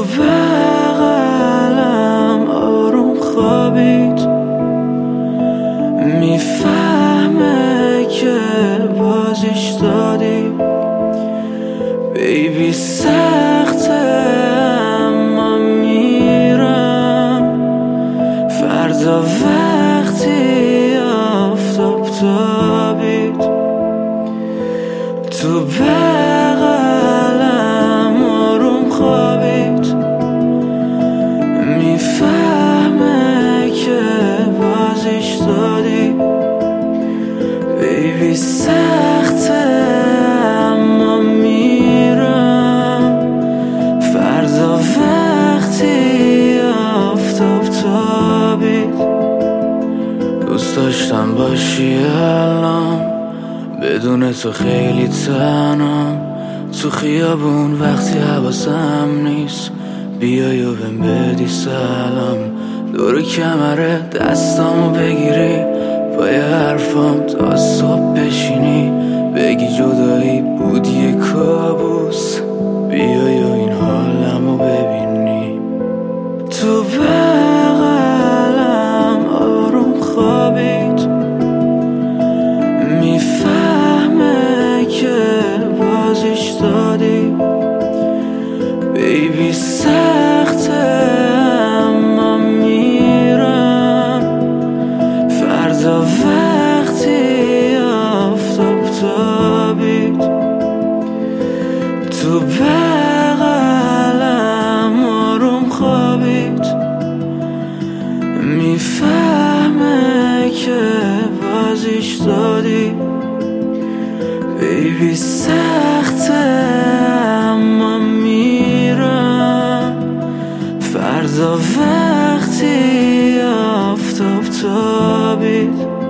بغلم آروم خوابید، میفهمه که بازیش دادی. بیبی سخته اما میرم، فردا وقتی آفتاب تابید تو بغلم آروم خوابید. میفهمه که بازیش دادی. بیبی سخته اما میرم، فردا وقتی آفتاب تابید. دوست داشتم باشی الان، بدون تو خیلی تنهام. تو خیابون وقتی حواسم نیست، بیای و بهم بدی سلام. دور کمره دستامو بگیری، پای حرفام تا صبح بشینی، بگی جدایی بود یه کابوس، بیای و این حالمو ببینی. تو بغلم آروم خوابید، میفهمه که بازیش دادی. بیبی سخته اما میرم، فردا وقتی آفتاب تابید تو بغلم آروم خوابید. میفهمه که بازیش دادی. بیبی سخته اما میرم، فردا وقتی آفتاب تابید.